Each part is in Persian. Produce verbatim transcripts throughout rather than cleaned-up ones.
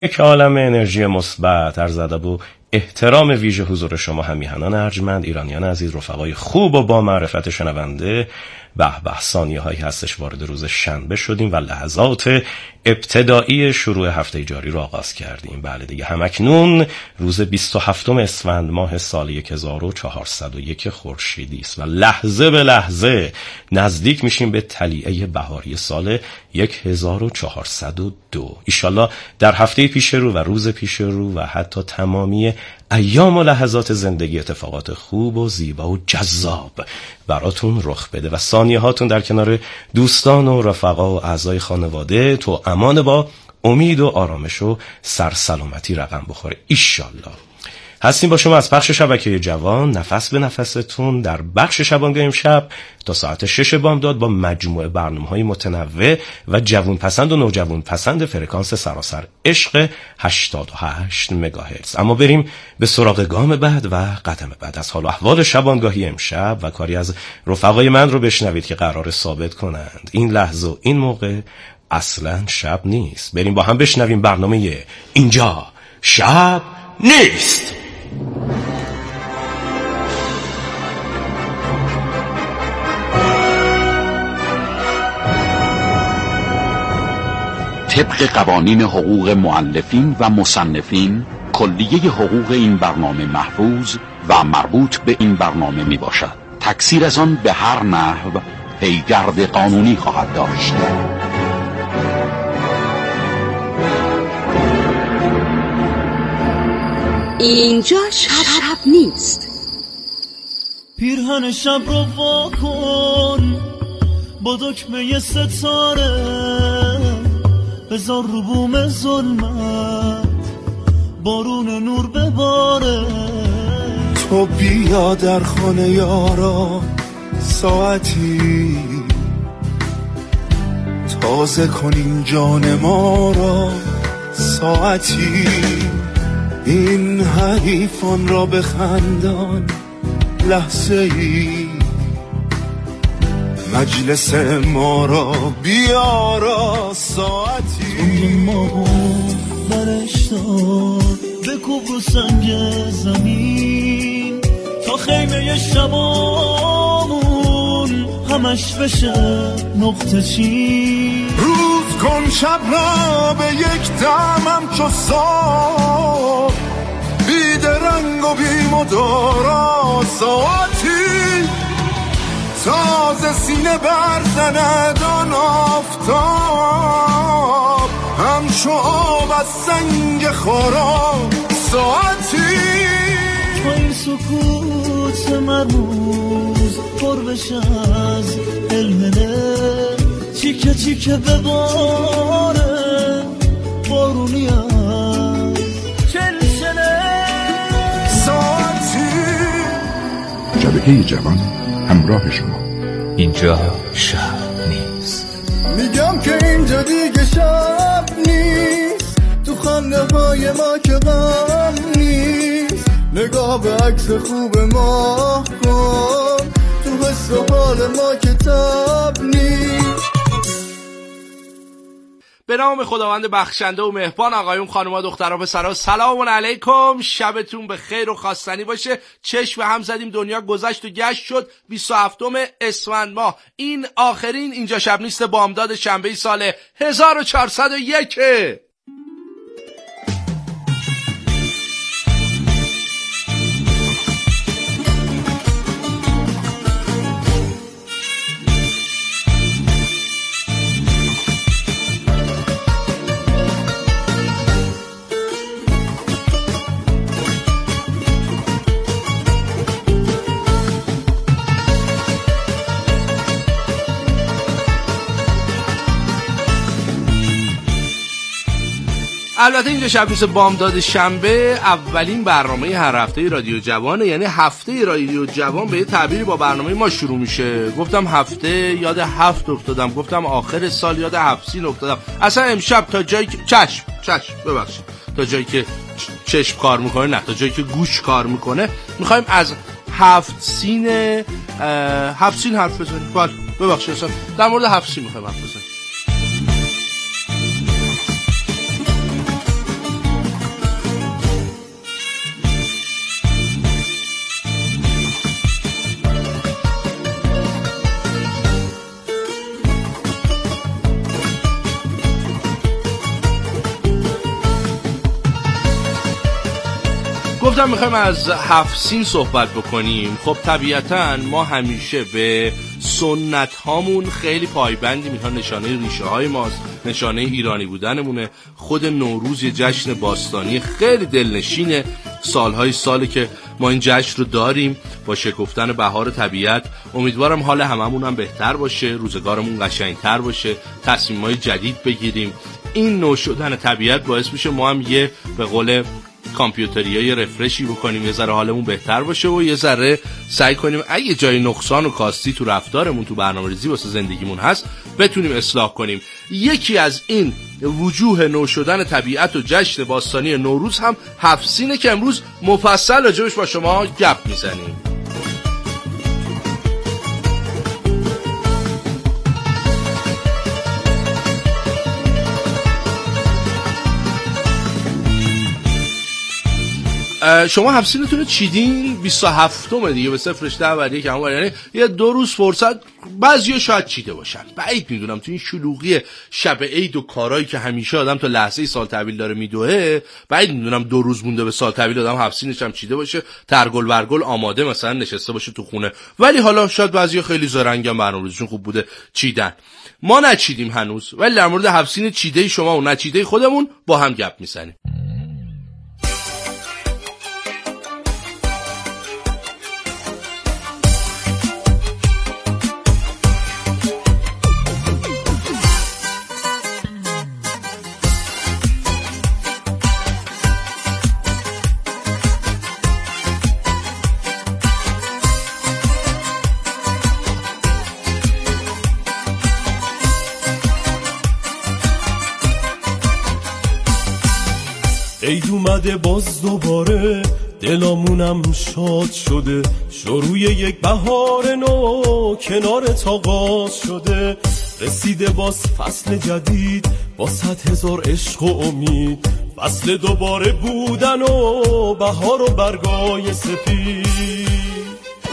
یک عالم انرژی مثبت، عرض ادب و احترام ویژه حضور شما همیهنان ارجمند، ایرانیان عزیز، رفقای خوب و با معرفت شنونده. به به، ثانیه هایی هستش وارد روز شنبه شدیم و لحظات ابتدایی شروع هفته جاری رو آغاز کردیم. بله دیگه، همکنون روز بیست و هفتم اسفند ماه سال هزار و چهارصد و یک خورشیدی است و لحظه به لحظه نزدیک میشیم به طلیعه بهاری سال هزار و چهارصد و دو. ایشالله در هفته پیش رو و روز پیش رو و حتی تمامی ایام و لحظات زندگی اتفاقات خوب و زیبا و جذاب براتون رخ بده و ثانیه هاتون در کنار دوستان و رفقا و اعضای خانواده تو امان با امید و آرامش و سرسلامتی رقم بخوره ایشالله. هستیم با شما از پخش شبکه جوان، نفس به نفستون، در بخش شبانگاه امشب تا ساعت شش بامداد با مجموعه برنامه‌های متنوع و جوان پسند و نوجوان پسند فرکانس سراسر عشق هشتاد و هشت مگاهرتز. اما بریم به سراغ گام بعد و قدم بعد از حال و احوال شبانگاهی امشب و کاری از رفقای من رو بشنوید که قرار ثابت کنند این لحظه و این موقع اصلا شب نیست. بریم با هم بشنویم برنامه اینجا شب نیست. طبق قوانین حقوق مؤلفین و مصنفین، کلیه حقوق این برنامه محفوظ و مربوط به این برنامه می باشد. تکثیر از آن به هر نحو پیگرد قانونی خواهد داشت. اینجا شب نیست. پیرهن شب رو وا کن با دکمه ستاره، بذار رو بوم ظلمت بارون نور بباره. تو بیا در خانه یارا ساعتی، تازه کنیم جان ما را ساعتی. این حریفان را بخندان لحظه ای، مجلس ما را بیارا ساعتی. اون ما برش دار بکوب رو سنگ زمین تا خیمه شبامون همش بشه نقطه چین. روز کن شب را به یک دمم چو سار، بید رنگ و بی مدارا ساعتی. تازه سینه برزند آن آفتاب، همچو آب از سنگ خارا ساعتی. تو این سکوت مرموز پر بشه از هلهله، چیکه چیکه بباره بارونی از چلچله ساعتی. شبکه جوان همراه شما. اینجا شب نیست. میگم که اینجا دیگه شب نیست، تو خنده های ما که غم نیست. نگاه به عکس خوب ما کن، تو حس و حال ما که تب نیست. به نام خداوند بخشنده و مهربان. آقایون، خانوما، دخترها، پسرها، سلام علیکم. شبتون به خیر و خواستنی باشه. چشم هم زدیم، دنیا گذشت و گشت شد. بیست و هفتم اسفند ماه، این آخرین اینجا شب نیست بامداد شنبه سال هزار و چهارصد و یک. البته اینجا شب نیست بامداد شنبه اولین برنامه هر هفته رادیو جوانه، یعنی هفته رادیو جوان به یه تعبیری با برنامه ما شروع میشه. گفتم هفته یاد هفت افتادم، گفتم آخر سال یاد هفت سین افتادم. اصلا امشب تا جایی که چشم چشم ببخشید تا جایی که چشم کار میکنه، نه تا جایی که گوش کار میکنه، میخوایم از هفت سین هفت سین حرف بزنیم. بله ببخشید، اصلا در مورد هفت سین میخوایم حرف بزنیم. گفتم میخوایم از هفت سین صحبت بکنیم. خب طبیعتاً ما همیشه به سنت هامون خیلی پایبندیم. اینها نشانه ریشه های ماست، نشانه ایرانی بودنمونه. خود نوروز یه جشن باستانی خیلی دلنشینه. سالهای ساله که ما این جشن رو داریم با شکفتن بهار طبیعت. امیدوارم حال هممون هم بهتر باشه، روزگارمون قشنگتر باشه، تصمیمای جدید بگیریم. این نو شدن طبیعت باعث میشه ما هم یه به قول کامپیوتریای رفرشی بکنیم، یه ذره حالمون بهتر باشه و یه ذره سعی کنیم اگه جای نقصان و کاستی تو رفتارمون تو برنامه‌ریزی واسه زندگیمون هست بتونیم اصلاح کنیم. یکی از این وجوه نو شدن طبیعت و جشن باستانی نوروز هم هفت سینه که امروز مفصل راجعش با شما گپ میزنیم. شما هفت سینتون رو چیدین؟ بیست و هفتم دیگه به صفرش ده بریه که همون، یعنی یه دو روز فرصت بعضی ها شاید چیده باشن. بعید میدونم تو این شلوغی شب عید و کارهایی که همیشه آدم تا لحظه سال تحویل داره میدوه، بعید میدونم دو روز مونده به سال تحویل آدم هفت سینش هم چیده باشه، ترگل ورگل آماده مثلا نشسته باشه تو خونه. ولی حالا شاید بعضیا خیلی زرنگن، برنامه‌ریزیشون خوب بوده چیدن. ما نچیدیم هنوز، ولی در مورد هفت سین چیده شما و نچیده خودمون با هم گپ میزنیم. عید اومده باز دوباره، دلامونم شاد شده، شروع یک بهار نو کنار آغاز شده. رسیده باز فصل جدید با صد هزار عشق و امید، فصل دوباره بودن و بهار و برگای سپید.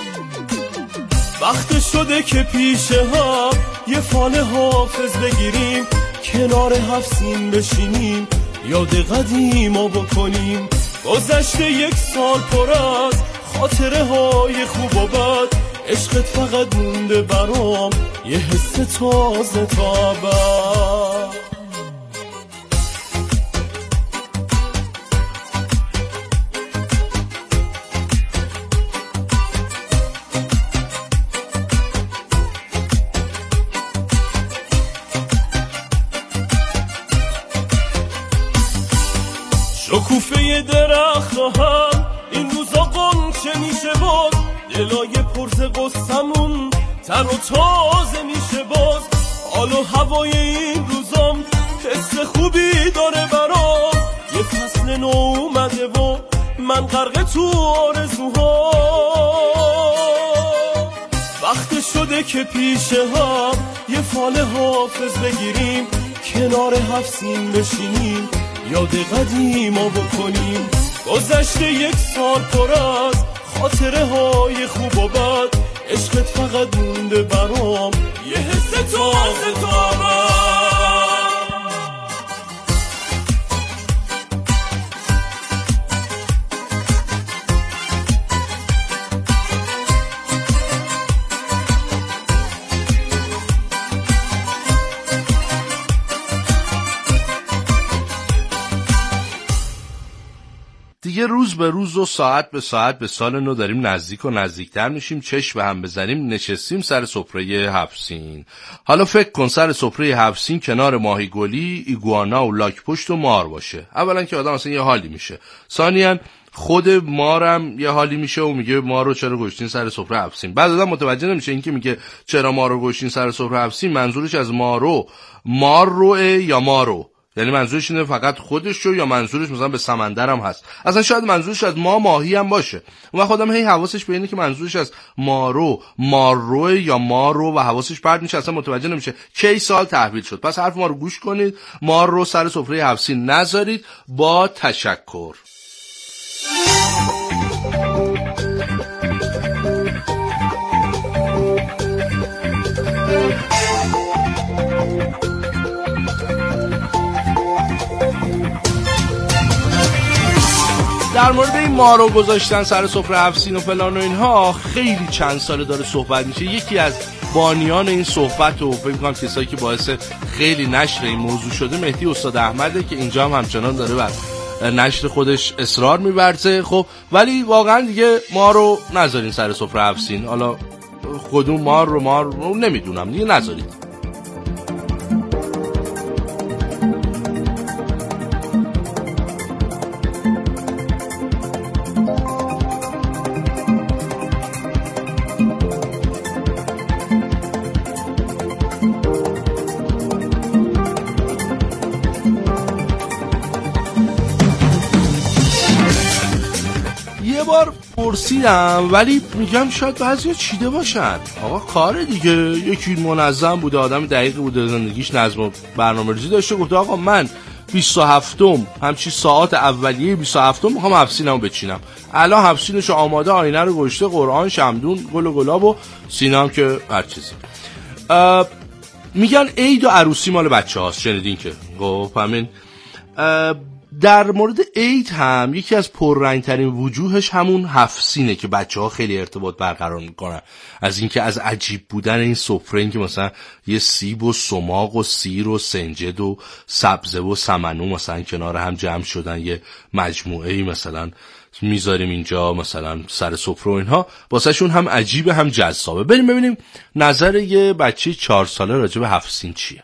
وقت شده که پیش هم یه فال حافظ بگیریم، کنار هفت سین بشینیم، یاد قدیما بکنیم. گذشته یک سال پر از خاطره های خوب و بد، عشقت فقط مونده برام یه حس تازه تا ابد. شکوفه درخت هم این روزا قنچه میشه باز، دلای پرز قصمون تر و تازه میشه باز. حال و هوای این روزام حس خوبی داره برام، یه فصل نو اومده و من غرق تو آرزوها. وقت شده که پیش هم یه فال حافظ بگیریم، کنار هفت سین بشینیم، یاد قدیما بکنیم. گذشته یک سال پر از خاطره های خوب و بد، عشقت فقط مونده برام یه حس تازه تا ابد. دیگه روز به روز و ساعت به ساعت به سال نو داریم نزدیک و نزدیکتر میشیم. چشم به هم بزنیم نشستیم سر سفره هفت سین. حالا فکر کن سر سفره هفت سین کنار ماهی گلی، ایگوانا و لاک پشت و مار باشه. اولا که آدم اصلا یه حالی میشه، ثانیاً خود مارم یه حالی میشه و میگه ما رو چرا گشتین سر سفره هفت سین. بعد آدم متوجه نمیشه این که میگه چرا ما رو گشتین سر سفره هفت سین منظورش از مارو مار روه یا مارو، یعنی منظورش اینه فقط خودشو یا منظورش مثلا به سمندر هم هست. اصلا شاید منظورش از ما ماهی هم باشه. اون وقت آدم هی حواسش به اینه که منظورش از مارو مارو یا مارو و حواسش پرت میشه، اصلا متوجه نمیشه کی سال تحویل شد. پس حرف ما رو گوش کنید، مار رو سر سفره هفت سین نذارید. با تشکر. در مورد این مارو گذاشتن سر سفره هفت سین و فلان و اینها خیلی چند ساله داره صحبت میشه. یکی از بانیان این صحبت و فکر می‌کنم کسایی که باعث خیلی نشر این موضوع شده مهدی استاد احمده که اینجا هم همچنان داره بر نشر خودش اصرار می‌ورزه. خب ولی واقعا دیگه ما رو نذارین سر سفره هفت سین. حالا کدوم مار رو مار رو نمیدونم دیگه نذارید. پرسیدم ولی میگم شاید بعضیا چیده باشن. آقا کار دیگه، یکی منظم بوده، آدم دقیقی بوده، زندگیش نظم و برنامه‌ریزی داشته، گفته آقا من بیست و هفتم همچی ساعت اولیه بیست و هفتم میخوام هفسینمو بچینم. الان هفسینشو آماده، آینه رو گشته، قرآن، شمدون، گل و گلاب و سینام که هر چیزی. میگن عید و عروسی مال بچه هاست، شنیدین که گفت همین. در مورد عید هم یکی از پررنگ ترین وجوهش همون هفت سینه که بچه ها خیلی ارتباط برقرار میکنن. از اینکه از عجیب بودن این سفره، این که مثلا یه سیب و سماق و سیر و سنجد و سبزه و سمنو مثلا کنار هم جمع شدن یه مجموعه‌ای مثلا میذاریم اینجا مثلا سر سفره و اینها، واسه شون هم عجیبه هم جذابه. بریم ببینیم نظر یه بچه چهار ساله راجع به هفت سین چیه.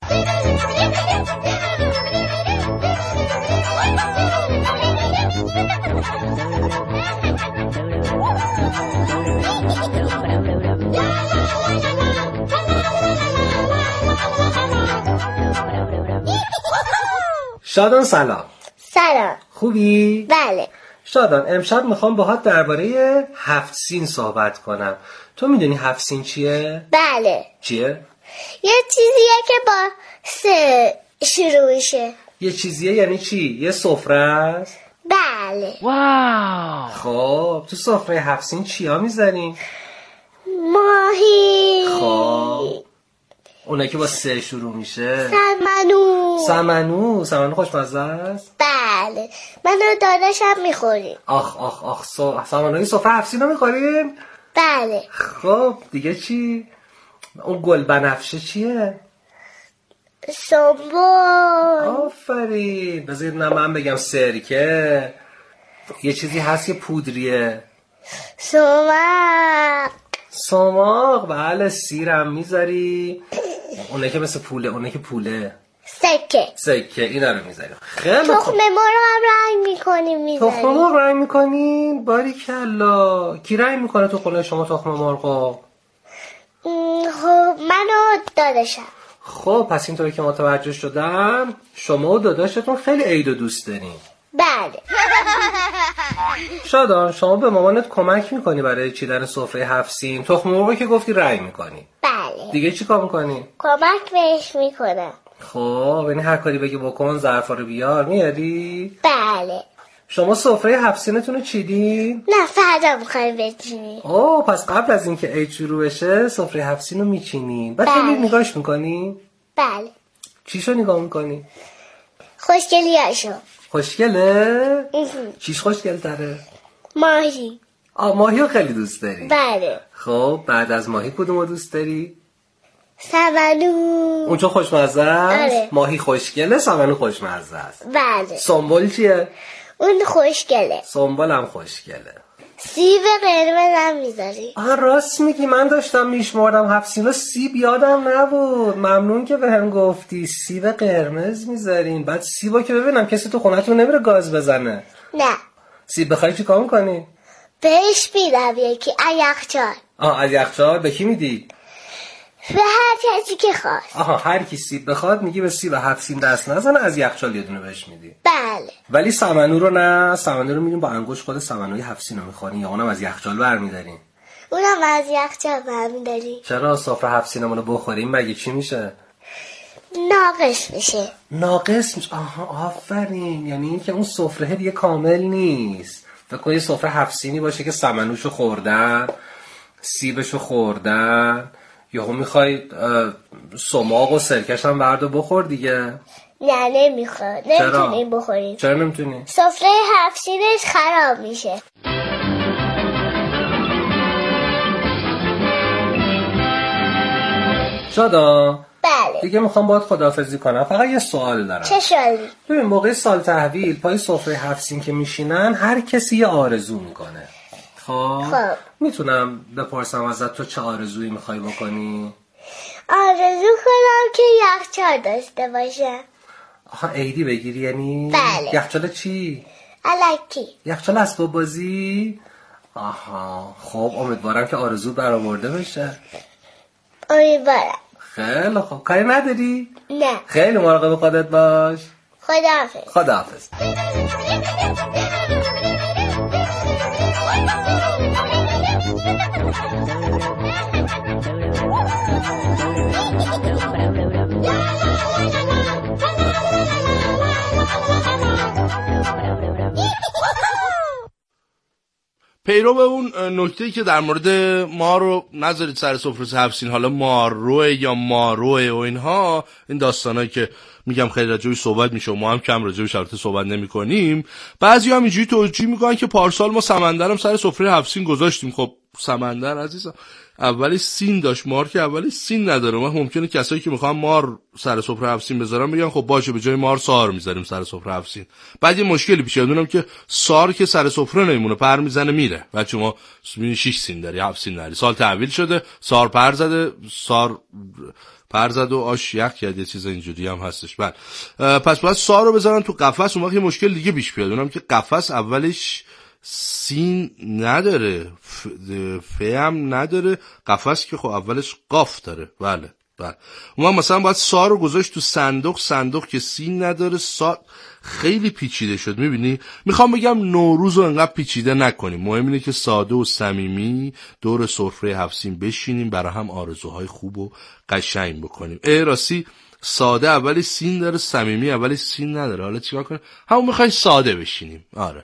شادان سلام. سلام. خوبی؟ بله. شادان امشب میخوام باهات درباره هفت سین صحبت کنم. تو میدونی هفت سین چیه؟ بله. چیه؟ یه چیزیه که با سه شروع میشه. یه چیزیه یعنی چی؟ یه سفره است؟ بله. واو. خب تو سفره هفت سین چیا میذارین؟ ماهی. خب اونه که با سه شروع میشه؟ سمنو. سمنو. سمنو خوشمزه است؟ بله. من و داداشم میخوریم. آخ آخ آخ سو... سمنوی سفره هفت سین رو میخوریم؟ بله. خب دیگه چی؟ اون گل بنفشه چیه؟ سنبول. آفرین. بذار من بگم سرکه. یه چیزی هست که پودریه. سماق. سماق. بله. سیرم میذاری. اونه که مثل پوله. اونه که پوله. سکه. سکه. اینا رو میذاری. خیلی تخم مرغ هم رنگ میکنیم میذاری. تخم مرغ رنگ میکنین؟ باریکلا. کی رنگ میکنه تو خونه شما تخم مرغو؟ خب من و داداشم. خب پس اینطوری که متوجه شدم شما و داداشتون خیلی عید و دوست دارین. بله. شادان شما به مامانت کمک میکنی برای چیدن سفره هفت سین؟ تخم مرغ که گفتی رنگ میکنی. بله. دیگه چی کار میکنی؟ کمک بهش میکنم. خب یعنی هر کاری بگی بکن، ظرفا رو بیار، میاری؟ بله. شما سفره هفت سینتون رو چیدین؟ نه فردا میخوایم بچینیم. اوه پس قبل از اینکه عید شروع بشه سفره هفت سین رو میچینین. بعد خیلی بله. نگاهش میکنی؟ بله. چیشو نگاه میکنی؟ خوشگلیاشو. خوشگله؟ چیش خوشگل تره؟ ماهی. آه ماهی رو خیلی دوست داری؟ بله. خب بعد از ماهی کدوم رو دوست داری؟ سمنو. اون چون خوشمزه است؟ آره. ماهی خوشگله، سمنو خوشمزه است. بله. سنبول چیه؟ اون خوشگله. سنبول هم خوشگله. سیب قرمز هم میذاری؟ آه راست میگی، من داشتم میشمردم هفت سین و سیب یادم نبود. ممنون که به هم گفتی سیب قرمز میذارین. بعد سیبا که ببینم کسی تو خونتون نمیره گاز بزنه. نه. سیب بخوای چی کار میکنی؟ بهش میدم یکی از یخچال. آه از یخچال به کی میدی؟ به هر کسی که خواست. آها هر کی سیب بخواد میگی به سیب هفت سین دست نزنه، از یخچال یه دونه بهش میدی. بله. ولی سمنو رو نه، سمنو رو میگیم با انگوش خود سمنوی هفت سین رو میخورین یا اونم از یخچال برمیدارین؟ اونم از یخچال برمیدارین. چرا سفره هفت سینمون رو بخوریم مگه چی میشه؟ ناقص میشه. ناقص میشه. آها آفرین. یعنی این که اون سفره دیگه کامل نیست. فکر کن یه سفره هفت سینی باشه که سمنوشو خوردن، سیبشو خوردن، یهو میخوای سماق و سرکش هم بردو بخور دیگه. نه نمیخواد، نمیتونیم بخوریم. چرا نمیتونیم؟ سفره هفت سینش خراب میشه. شادا بله دیگه میخوام باید خداحافظی کنم، فقط یه سوال دارم. چه سوالی؟ ببین موقع سال تحویل پای سفره هفت سین که میشینن هر کسی یه آرزو میکنه. خب خب میتونم بپرسم ازت تو چه آرزویی میخوای بکنی؟ آرزو کنم که یخچال داشته باشه. آها عیدی بگیری یعنی؟ بله. یخچال چی؟ الکی. یخچال اسباب بازی؟ آها خب امیدوارم که آرزو برآورده بشه. امیدوارم. خیلی خب کاری نداری؟ نه. خیلی مراقب خودت باش. خداحافظ. خداحافظ. پیرو به اون نکته‌ای که در مورد ما رو نذارید سر سفره هفت سین، حالا ماروه یا ماروه و اینها، این داستانایی که میگم خیلی راجعش صحبت میشه و ما هم کم راجعش البته صحبت نمی‌کنیم. بعضی هم اینجوری توجیه میکنن که پارسال ما سمندرم سر سفره هفت سین گذاشتیم. خب سمندر عزیزم اولش سین داشت، مار که اولش سین نداره. ما ممکنه کسایی که میخوان مار سر سفره هفت سین بذارن بگن خب باشه به جای مار سار میذاریم سر سفره هفت سین. بعد یه مشکلی پیش میاد، اونم که سار که سر سفره نمیمونه، پر میزنه میره. بعد شما شش سین داری، هفت سین داری، سال تحویل شده، سار پر زده، سار پر زد و آش یخ کرد، یه چیز اینجوری هم هستش. بعد پس باید سار رو بذارن تو قفس. اون وقت یه مشکل دیگه پیش میاد، اونم که قفس اولش سین نداره، ف, ف هم نداره، قفس که خب اولش قاف داره. بله بله. اون مثلا باید سا رو گذاشت تو صندوق، صندوق که سین نداره، سا خیلی پیچیده شد. میبینی میخوام بگم نوروز رو انقدر پیچیده نکنیم، مهم اینه که ساده و صمیمی دور سفره هفت سین بشینیم، برای هم آرزوهای خوب و قشنگ بکنیم. ای راستی ساده اولی سین داره، صمیمی اولی سین نداره. حالا چیکار کنیم؟ همون میخوایم ساده بشینیم. آره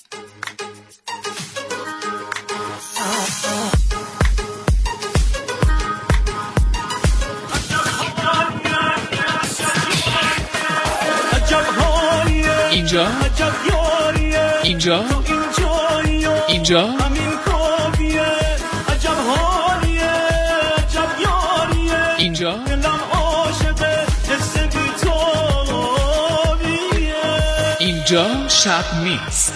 اینجا اینجا اینجا اینجا اینجا شب نیست.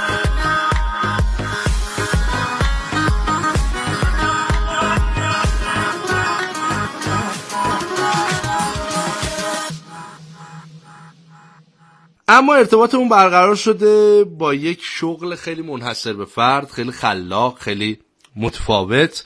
اما ارتباطمون برقرار شده با یک شغل خیلی منحصر به فرد، خیلی خلاق، خیلی متفاوت.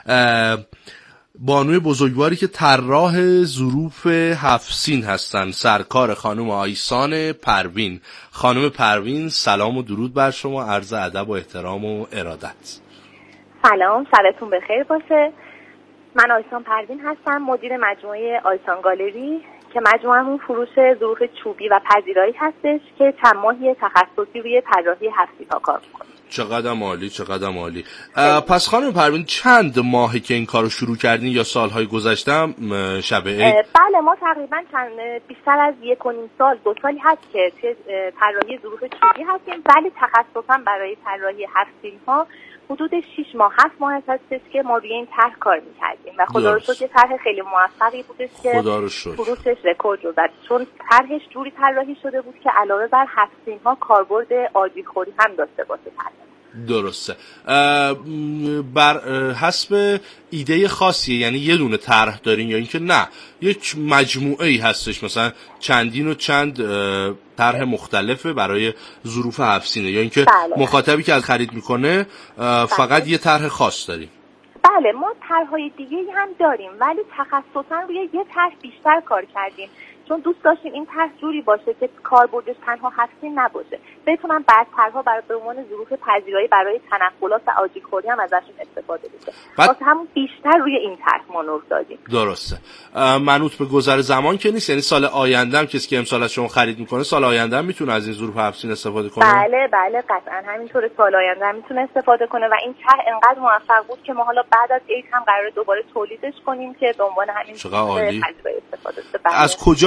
بانوی بزرگواری که طراح ظروف هفت سین هستن، سرکار خانم آیسان پروین. خانم پروین سلام و درود بر شما، عرض ادب و احترام و ارادت. سلام، شبتون بخیر باشه. من آیسان پروین هستم، مدیر مجموعه آیسان گالری که مجموعه‌مون فروش ظروف چوبی و پذیرایی هستش که چند ماهی تخصصی روی طراحی هفت سین‌ها کار می‌کنه. چقدر عالی، چقدر عالی. پس خانم پروین چند ماهی که این کارو شروع کردین یا سالهای گذشته شب عید؟ بله ما تقریبا چند بیشتر از یک و نیم سال، دو سالی هست که طراحی ظروف چوبی هستیم، ولی تخصصا برای طراحی هفت سین‌ها حدود شش ماه هفت ماه هستش که ما روی این طرح کار می‌کردیم و خدا رو شکر طرح خیلی موفقی بودش که فروشش رکورد رو زد، چون طرحش جوری طراحی شده بود که علاوه بر هفت سین‌ها کاربرد آجیل‌خوری هم داشته باشه. درسته. بر حسب ایده خاصیه، یعنی یه دونه طرح دارین یا اینکه نه یک مجموعه ای هستش، مثلا چندین و چند طرح مختلفه برای ظروف هفت سینه، یا اینکه بله. مخاطبی که از خرید میکنه فقط بله. یه طرح خاص داریم؟ بله ما طرح‌های دیگه هم داریم ولی تخصصا روی یه طرح بیشتر کار کردیم، چون دوست داشتیم این طرح جوری باشه که کاربردش تنها هفت سین نباشه، بتونن بعد طرح‌ها برای به عنوان ظروف پذیرایی برای تنقلات و آجیل‌خوری هم ازشون استفاده بشه. واسه همون بیشتر روی این طرح ما نور دادیم. درسته. منوط به گذر زمان که نیست، یعنی سال آینده هم کسی که امسال از شما خرید میکنه سال آینده هم میتونه از این ظروف هفت سین استفاده کنه؟ بله بله قطعا همینطوره، سال آینده هم میتونه استفاده کنه و این طرح انقدر موفق بود که ما حالا بعد از عید هم قراره دوباره تولیدش کنیم که به عنوان همین پذیرایی استفاده بشه. از کجا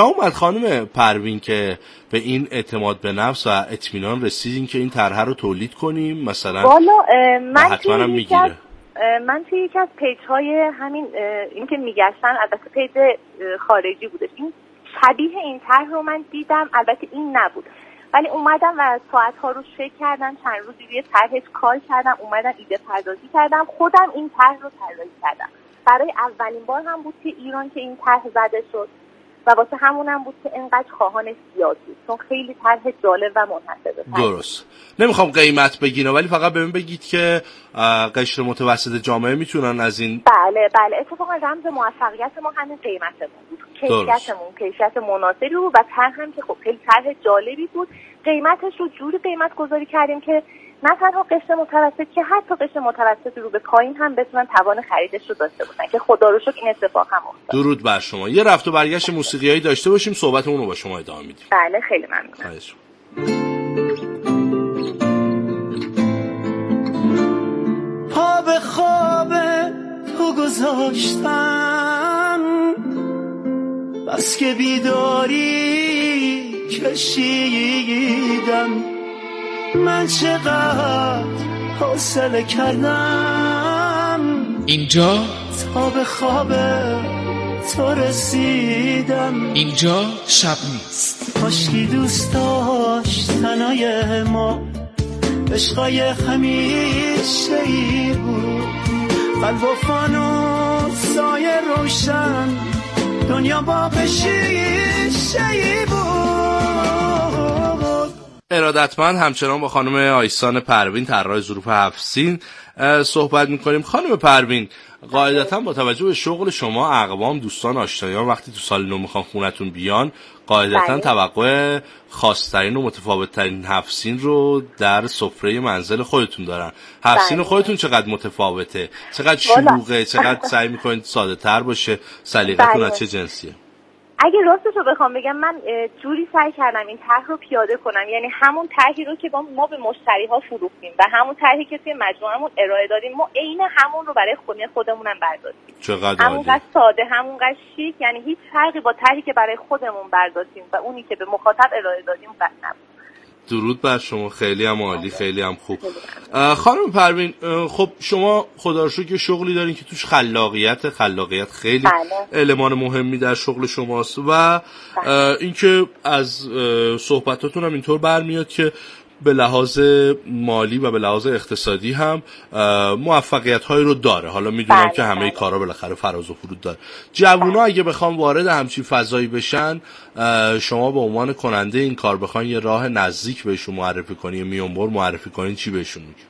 اومد خانم پروین که به این اعتماد به نفس و اطمینان رسیدین که این طرح رو تولید کنیم مثلا؟ والا من حتما هم میگیره. من توی یکی از پیج های همین این که میگشتن، البته پیج خارجی بودش، این شبیه این طرح رو من دیدم، البته این نبود ولی اومدم و ساعت‌ها رو فکر کردم، چند روزی روی طرحش کار کردم، اومدم ایده پردازی کردم، خودم این طرح رو طراحی کردم. برای اولین بار هم بود که ایران که این طرح زده شد و واسه همونم بود که اینقدر خواهانش زیاد بود، چون خیلی طرح جالب و منحصر. درست. نمیخوام قیمت بگینم ولی فقط بهم بگید که قشر متوسط جامعه میتونن از این. بله بله، اتفاقا رمز موفقیت ما همین قیمتمون بود، کیفیتمون، کیفیت مناسبی بود و طرح هم که خب خیلی طرح جالبی بود. قیمتش رو جوری قیمت گذاری کردیم که نه تنها قشر متوسط که حتی قشر متوسط رو به پایین هم بتونن توان خریدش رو داشته باشن که خدا رو شکر این اتفاق هم افتاد. درود بر شما. یه رفت و برگشت موسیقیایی داشته باشیم، صحبتمون رو با شما ادامه میدیم. بله خیلی ممنونم. پا به خواب تو گذاشتم، بس که بیداری کشیدم، من چقدر حوصله کردم اینجا تا به خواب تو رسیدم. اینجا شب نیست. کاشکی دوست داشت تنهای ما، عشقای همیشه ای بود، قلب و فانوس سایه روشن، دنیا باغ شیشه ای بود. ارادتمند همچنان با خانم آیسان پروین طراح ظروف هفت سین صحبت میکنیم. خانم پروین، قاعدتا با توجه به شغل شما، اقوام، دوستان، آشنایان وقتی تو سال نو میخوان خونتون بیان، قاعدتا توقع خاص‌ترین و متفاوت‌ترین هفت سین رو در سفره منزل خودتون دارن. هفت سین خودتون چقدر متفاوته؟ چقدر شلوغه؟ چقدر سعی میکنید ساده تر باشه؟ سلیقتون از چه جنسیه؟ اگه راستش رو بخوام بگم، من جوری سعی کردم این طرح رو پیاده کنم، یعنی همون طرحی رو که ما به مشتری‌ها فروختیم و همون طرحی که توی مجموعه‌مون ارائه دادیم، ما عین همون رو برای خونه خودمونم برداشتیم. چقدر همونقدر ساده، همونقدر شیک، یعنی هیچ فرقی با طرحی که برای خودمون برداشتیم و اونی که به مخاطب ارائه دادیم نبود. درود بر شما، خیلی هم عالی، خیلی هم خوب. خانم پروین، خب شما خدا رو شکر شغلی دارین که توش خلاقیت خلاقیت خیلی بله. المان مهمی در شغل شماست و اینکه از صحبتاتون هم اینطور برمیاد که به لحاظ مالی و به لحاظ اقتصادی هم موفقیت هایی رو داره. حالا میدونم بله، که همه بله. کارا بالاخره فراز و فرود داره. جوونا اگه بخوام وارد همچین فضایی بشن، شما به عنوان کننده این کار بخواین یه راه نزدیک بهشون معرفی کنین، میانبر معرفی کنین، چی بهشون میگی؟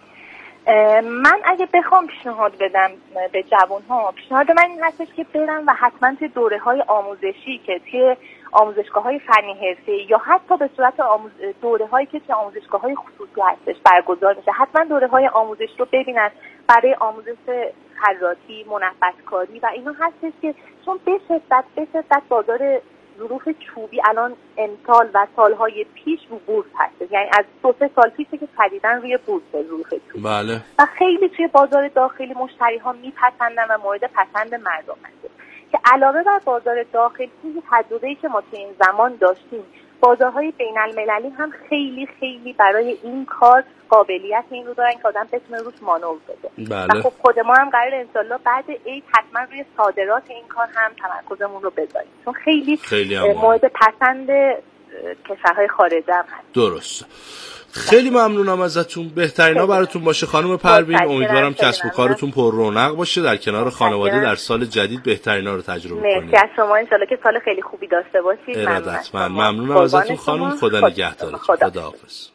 من اگه بخوام پیشنهاد بدم به جوان‌ها، پیشنهاد من این هستش که برن و حتما توی دوره‌های آموزشی که توی آموزشگاه‌های فنی حرفه‌ای یا حتی به صورت آموز... دوره‌هایی که توی آموزشگاه‌های خصوصی هستش برگزار میشه، حتما دوره‌های آموزش رو ببینن برای آموزش خراطی، منبت‌کاری و اینا هستش که چون به شدت به شدت بازار ظروف چوبی الان امسال و سالهای پیش رو بورس هست، یعنی از دو سه سال پیشه که خریدن روی بورس ظروف چوبی بله. و خیلی توی بازار داخلی مشتری ها میپسندن و مورد پسند مردم هست که علاوه بر بازار داخلی، تجربه‌ای که ما توی این زمان داشتیم، بازارهای بین المللی هم خیلی خیلی برای این کار قابلیت این رو دارن که آدم بتونه روش مانور بده. بله. و خب خود ما هم قرار انشالله بعد عید حتما روی صادرات این کار هم تمرکزمون رو بذاریم، چون خیلی, خیلی مورد پسند کشورهای خارجی هم هست. درست. خیلی ممنونم ازتون. بهترینا براتون باشه خانم پروین. امیدوارم کسب و کارتون پر رونق باشه، در کنار خانواده در سال جدید بهترینا رو تجربه کنید. مرسی از شما، ان شاءالله که سال خیلی خوبی داشته باشید. ارادتمند. ممنونم ازتون خانم. خدا نگهدارتون. خداحافظ.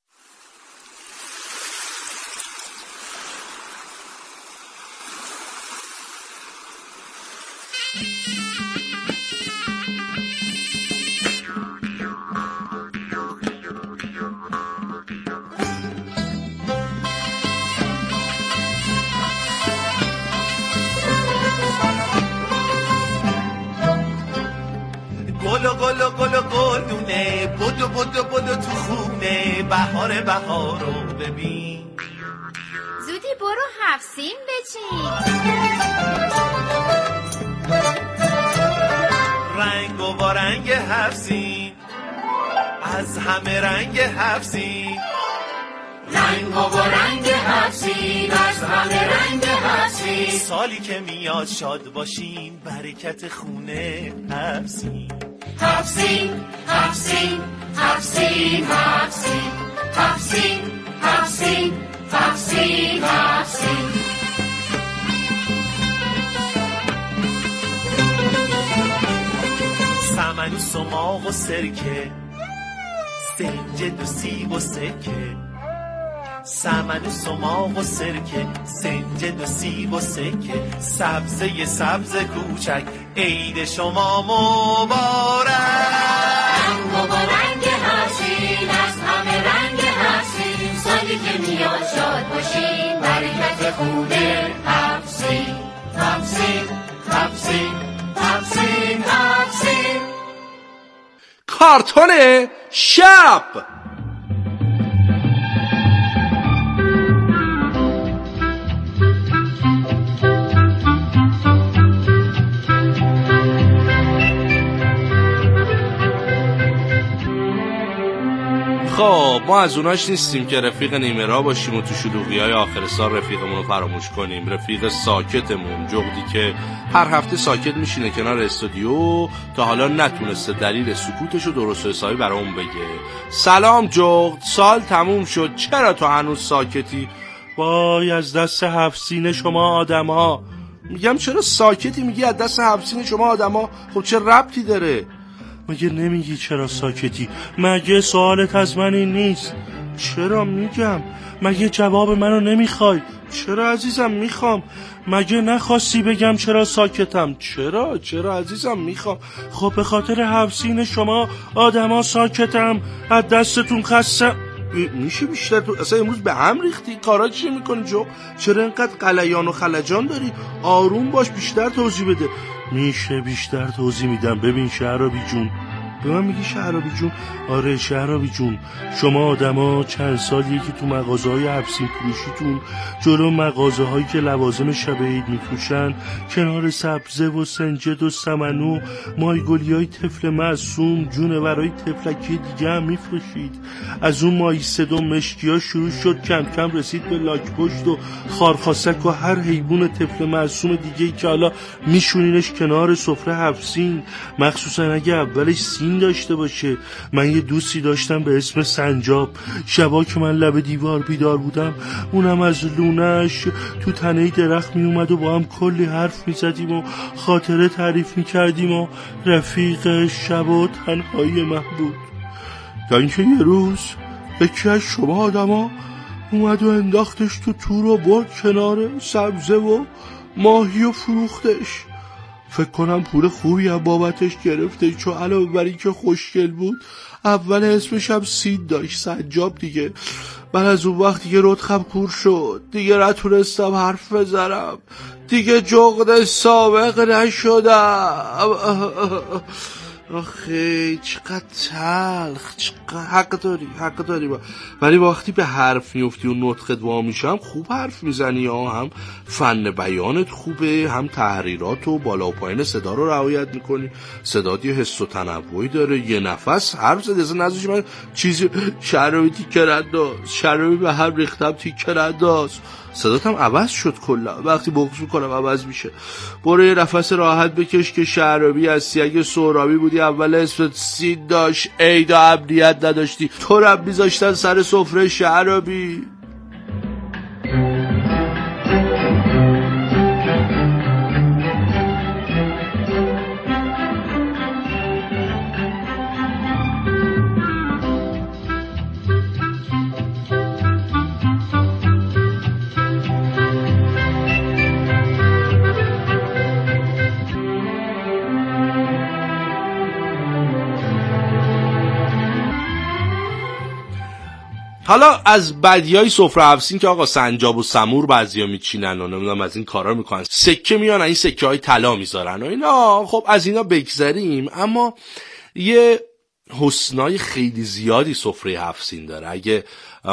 گلو گلو گلو گلونه، بدو بدو بدو تو خونه، بهار بهار رو ببین. زودی برو هفت سین بچین. رنگ و با رنگ هفسین، از همه رنگ هفسین، رنگ و با رنگ هفسین، از همه رنگ هفسین. سالی که میاد شاد باشین، برکت خونه هفسین. هفسین هفسین هفسین هفسین هفسین هفسین هفسین هفسین. سمن و سماق و سرکه، سنجد و سیب و سکه، سمن و سماق و سرکه، سنجد و سیب و سکه، سبزه سبز کوچک، عید شما مبارک. رنگ و با رنگ هفسین، از همه رنگ هفسین. سالی که میاد شاد باشین، برکت خوبه هفسین هفسین هفسین هفسین هفسین. کارتون شب. خب ما از اوناش نیستیم که رفیق نیمه را باشیم و تو شلوغی های آخر سال رفیقمون رو فراموش کنیم. رفیق ساکتمون، جغدی که هر هفته ساکت میشینه کنار استودیو تا حالا نتونسته دلیل سکوتشو درست و حسابی برامون بگه. سلام جغد، سال تموم شد، چرا تو هنوز ساکتی؟ وای از دست هفسین شما آدم ها. میگم چرا ساکتی؟ میگی از دست هفسین شما آدم ها. خب چه ربطی داره؟ مگه نمیگی چرا ساکتی؟ مگه سوالت از من این نیست؟ چرا میگم؟ مگه جواب منو نمیخوای؟ چرا عزیزم میخوام. مگه نخواستی بگم چرا ساکتم؟ چرا چرا عزیزم میخوام. خب به خاطر هفسین شما آدما ساکتم، از دستتون خستم. میشه بیشتر تو اصلا امروز به هم ریختی؟ کارا چی میکنی جو؟ چرا اینقدر قلیان و خلجان داری؟ آروم باش، بیشتر توضیح بده. میشه بیشتر توضیح میدم. ببین شهرابی جون، به من میگی شهرابی جون؟ آره شهرابی جون، شما آدما چند سالیه که تو مغازه های هفسین فروشیتون، جلو مغازه هایی که لوازم شب عید میفروشن، کنار سبزه و سنجد و سمنو مایگلی های طفل معصوم، جونورای طفلکی دیگه هم میفروشید. از اون مایسد و مشکی ها شروع شد، کم کم رسید به لاک پشت و خارخاسک و هر حیوان طفل معصوم دیگه‌ای که حالا میشونینش کنار سفره هفسین، مخصوصا اگه اولش سین داشته باشه. من یه دوستی داشتم به اسم سنجاب. شبا که من لب دیوار بیدار بودم، اونم از لونش تو تنه درخت می اومد و با هم کلی حرف می زدیم و خاطره تعریف می کردیم و رفیق شب و تنهایی من بود. تا اینکه یه روز یکی از شما آدما اومد و انداختش تو تور و برد کنار سبزه و ماهی و فروختش. فکر کنم پول خوبی هم بابتش گرفته، چون علاوه بر این که خوشگل بود، اول اسمش هم سید داشت، سنجاب دیگه. من از اون وقت دیگه رتخم کور شد، دیگه نتونستم حرف بزنم، دیگه جغد سابق نشدم. آخه چقدر تلخ، چقدر حق داری حق داری با. ولی وقتی به حرف میفتی و نطقت وا میشم خوب حرف میزنی ها. هم فن بیانت خوبه، هم تحریرات و بالا و پایین صدا رو رعایت میکنی. صدات یه حس و تنوعی داره، یه نفس حرف زد. از نزدیک من چیزی شرابی تیکر انداز، شرابی به هم ریختم تیکر انداز. صداتم عوض شد کلا، وقتی بغض میکنم عوض میشه. برو یه نفس راحت بکش که شهرابی هستی. اگه سهرابی بودی اول اسمت سید داشت، عید و امنیت نداشتی، تو رب میذاشتن سر سفره شهرابی. حالا از بدیای سفره هفسین که آقا سنجاب و سمور بعضیا میچینن و نمیدونم از این کارا میکنن، سکه میان این سکه های طلا میذارن و اینا. خب از اینا بگذریم، اما یه حسنای خیلی زیادی سفره هفسین داره. اگه